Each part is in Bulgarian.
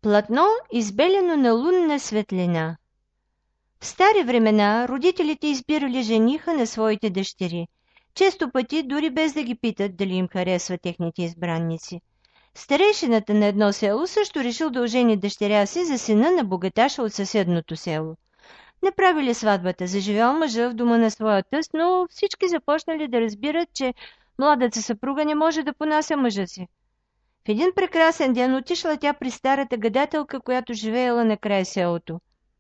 Платно, избелено на лунна светлина. В стари времена родителите избирали жениха на своите дъщери. Често пъти, дори без да ги питат дали им харесват техните избранници. Старейшината на едно село също решил да ожени дъщеря си за сина на богаташа от съседното село. Направили сватбата, заживял мъжа в дома на своя тъст, но всички започнали да разбират, че младата съпруга не може да понася мъжа си. В един прекрасен ден отишла тя при старата гадателка, която живеела на край селото.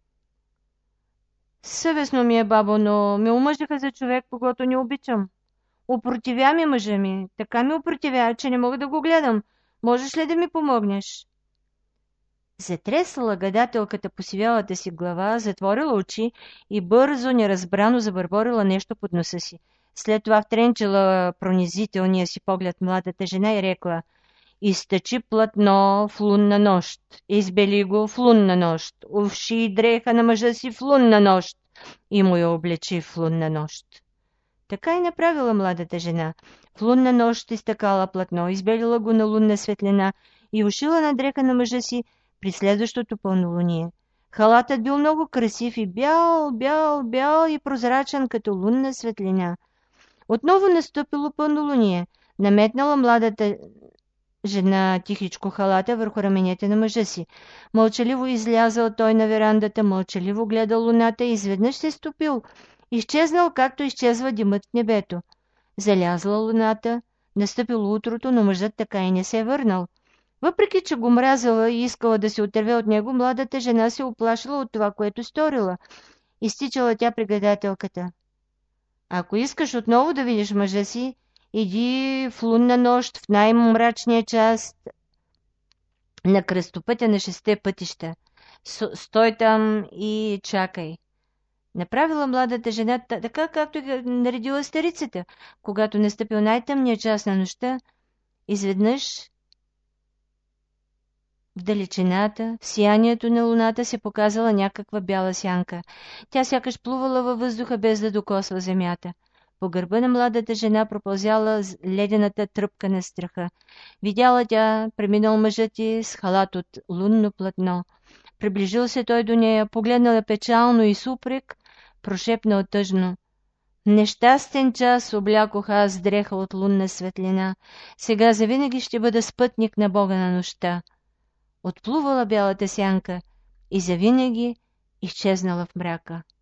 Съвестно ми е, бабо, но ме омъжиха за човек, когото не обичам. Опротивя ми мъжа ми, така ми опротивя, че не мога да го гледам. Можеш ли да ми помогнеш? Затресла гадателката по сивялата си глава, затворила очи и бързо, неразбрано забърборила нещо под носа си. След това втренчила пронизителния си поглед младата жена и рекла: изтъчи платно в лунна нощ, избели го в лунна нощ, овши дреха на мъжа си в лунна нощ и му я облечи в лунна нощ. Така и направила младата жена. В лунна нощ изтъкала платно, избелила го на лунна светлина и ушила на дреха на мъжа си при следващото пълнолуние. Халатът бил много красив и бял, бял, бял и прозрачен като лунна светлина. Отново настъпило пълнолуние. Наметнала младата жена тихичко халата върху раменете на мъжа си. Мълчаливо излязъл той на верандата, мълчаливо гледал луната и изведнъж се стопил. Изчезнал, както изчезва димът в небето. Залязла луната, настъпило утрото, но мъжът така и не се е върнал. Въпреки че го мразила и искала да се отърве от него, младата жена се оплашила от това, което сторила. Изтичала тя при гадателката. Ако искаш отново да видиш мъжа си, иди в лунна нощ, в най-мрачния час на кръстопътя на 6 пътища. Стой там и чакай. Направила младата жена така, както е наредила старицата. Когато настъпил най-тъмния час на нощта, изведнъж в далечината, в сиянието на луната се показала някаква бяла сянка. Тя сякаш плувала във въздуха, без да докосва земята. По гърба на младата жена пропълзяла ледената тръпка на страха. Видяла тя, преминал мъжът й с халат от лунно платно. Приближил се той до нея, погледнала печално и с упрек, прошепнал тъжно: нещастен час облякох аз дреха от лунна светлина. Сега завинаги ще бъда спътник на Бога на нощта. Отплувала бялата сянка и завинаги изчезнала в мрака.